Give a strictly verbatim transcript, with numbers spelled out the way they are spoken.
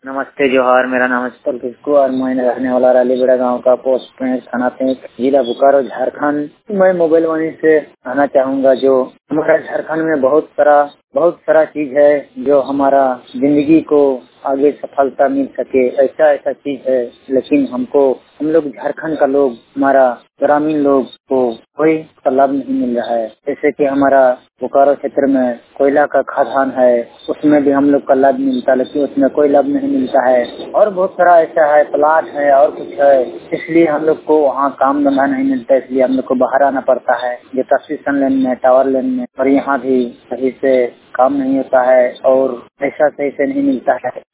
नमस्ते जोहार। मेरा नाम है शीतल किस्कू और मैं रहने वाला रालीबेड़ा गांव का पोस्ट में थाना पेंच जिला बोकारो झारखंड। मैं मोबाइल वाणी से कहना चाहूँगा, जो हमारा झारखंड में बहुत सारा बहुत सारा चीज है जो हमारा जिंदगी को आगे सफलता मिल सके, ऐसा ऐसा चीज है। लेकिन हमको हम लोग झारखंड का लोग हमारा ग्रामीण लोग को कोई लाभ नहीं मिल रहा है। जैसे कि हमारा बोकारो क्षेत्र में कोयला का खदान है, उसमें भी हम लोग का लाभ मिलता है, लेकिन उसमें कोई लाभ नहीं मिलता है। और बहुत सारा ऐसा है, प्लाट है और कुछ है, इसलिए हम लोग को वहाँ काम धंधा नहीं मिलता, इसलिए हम लोग को बाहर आना पड़ता है ये ट्रांसमिशन लेन में, टावर लेन में। और यहाँ भी सही से काम नहीं होता है और पैसा सही से नहीं मिलता है।